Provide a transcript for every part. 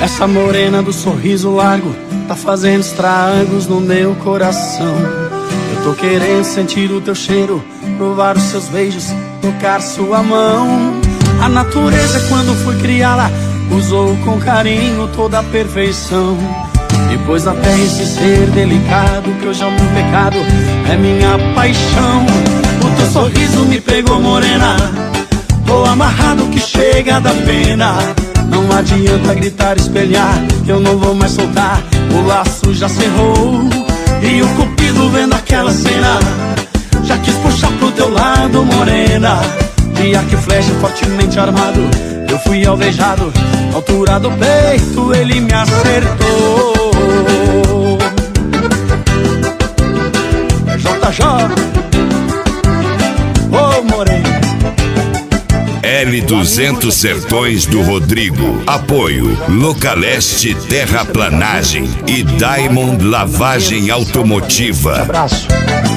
Essa morena do sorriso largo tá fazendo estragos no meu coração. Eu tô querendo sentir o teu cheiro, provar os seus beijos, tocar sua mão. A natureza, quando foi criá-la, usou com carinho toda a perfeição. E pôs na terra esse ser delicado, que hoje é o meu pecado, é minha paixão. O teu sorriso me pegou, morena, tô amarrado que chega da pena. Não adianta gritar, espelhar, que eu não vou mais soltar. O laço já cerrou e o cupido vendo aquela cena já quis puxar pro teu lado, morena. De arco e flecha fortemente armado, eu fui alvejado. Na altura do peito ele me acertou. JJ, ô morena. L200 Sertões do Rodrigo. Apoio Localeste Terraplanagem e Diamond Lavagem Automotiva. Abraço.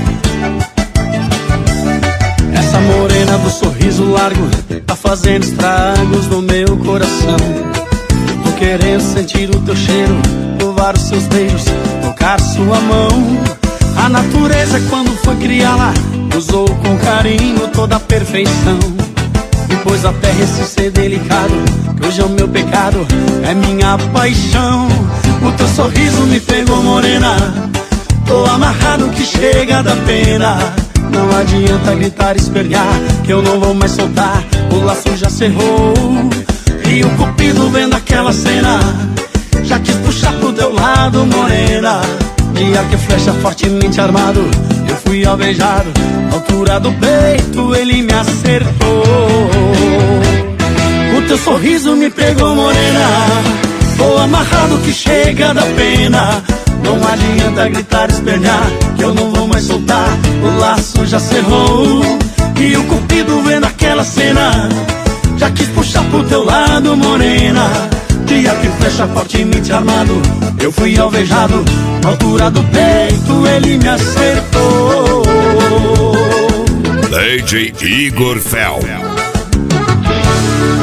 Essa morena do sorriso largo tá fazendo estragos no meu coração. Tô querendo sentir o teu cheiro, provar os seus beijos, tocar sua mão. A natureza, quando foi criá-la, usou com carinho toda a perfeição. E pôs a terra esse ser delicado, que hoje é o meu pecado, é minha paixão. O teu sorriso me pegou, morena, tô amarrado que chega da pena. Não adianta gritar, espernear, que eu não vou mais soltar. O laço já cerrou e o cupido vendo aquela cena já quis puxar pro teu lado, morena. De arco e flecha fortemente armado, eu fui alvejado. Na altura do peito ele me acertou. O teu sorriso me pegou, morena, tô amarrado que chega da pena. Não adianta gritar, espernear, que eu não vou mais soltar. O laço já cerrou e o cupido vendo aquela cena já quis puxar pro teu lado, morena. De arco e flecha fortemente armado, eu fui alvejado. Na altura do peito ele me acertou. DJ Igor Fel.